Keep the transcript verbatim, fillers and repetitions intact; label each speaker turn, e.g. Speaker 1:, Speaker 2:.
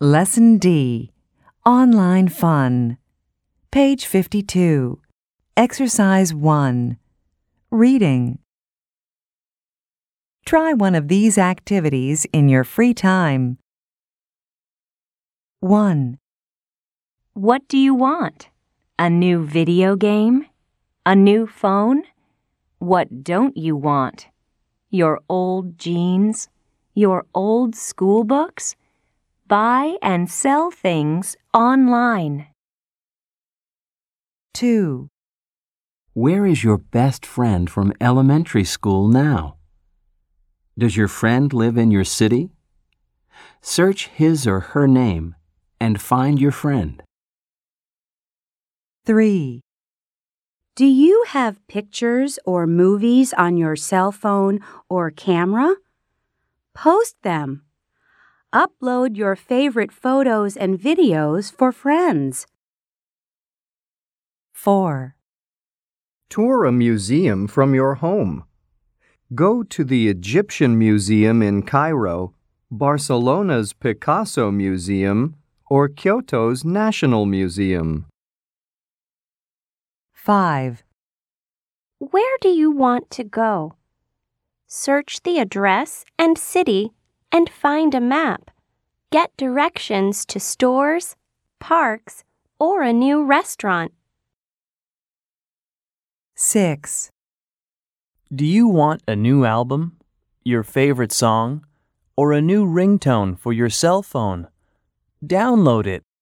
Speaker 1: Lesson D. Online Fun. Page fifty-two. Exercise one. Reading. Try one of these activities in your free time. one.
Speaker 2: What do you want? A new video game? A new phone? What don't you want? Your old jeans? Your old school books? Buy and sell things online.
Speaker 1: two.
Speaker 3: Where is your best friend from elementary school now? Does your friend live in your city? Search his or her name and find your friend.
Speaker 1: three.
Speaker 4: Do you have pictures or movies on your cell phone or camera? Post them. Upload your favorite photos and videos for friends.
Speaker 1: four.
Speaker 5: Tour a museum from your home. Go to the Egyptian Museum in Cairo, Barcelona's Picasso Museum, or Kyoto's National Museum.
Speaker 1: five.
Speaker 6: Where do you want to go? Search the address and city and find a map. Get directions to stores, parks, or a new restaurant.
Speaker 1: six.
Speaker 7: Do you want a new album, your favorite song, or a new ringtone for your cell phone? Download it